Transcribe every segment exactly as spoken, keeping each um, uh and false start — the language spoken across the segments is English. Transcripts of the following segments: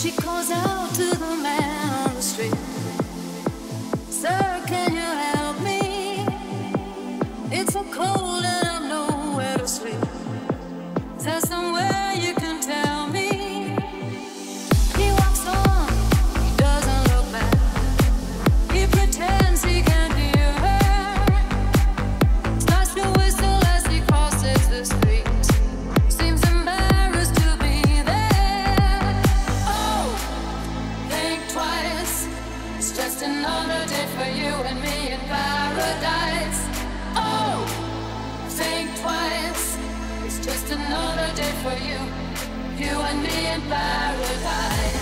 She calls out to the man on the street. Sir, can you help me? It's so cold and I've nowhere to sleep. Is there somewhere you can tell me? He walks on, he doesn't look back. He pretends he can't hear her. Starts to whistle as he crosses the street. Seems embarrassed to be there. Oh, think twice. It's just another day for you and me in paradise. Oh, think twice. It's just another day for you, you and me in paradise.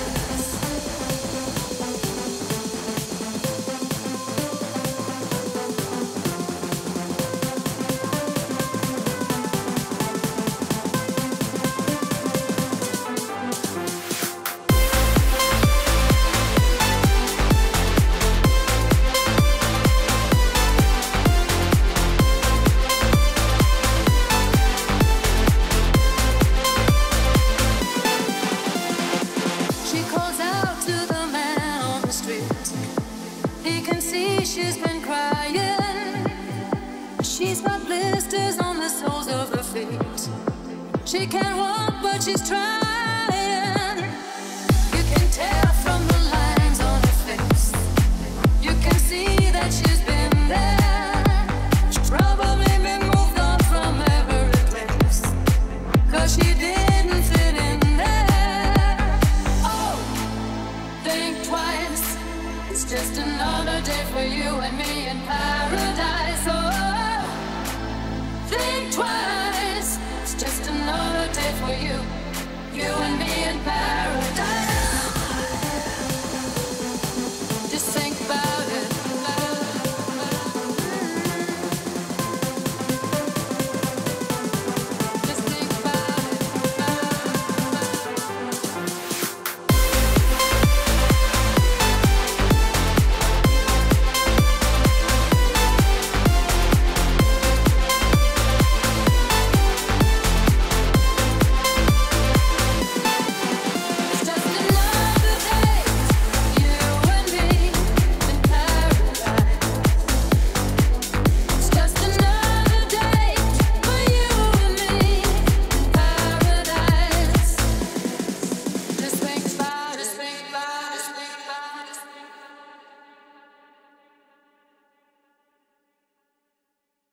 She's been crying. She's got blisters on the soles of her feet. She can't walk, but she's trying. You can tell from the lines on her face. You can see that she's been there. She's probably been moved on from every place, 'cause she didn't fit in there. Oh, think twice. It's just another day for you and me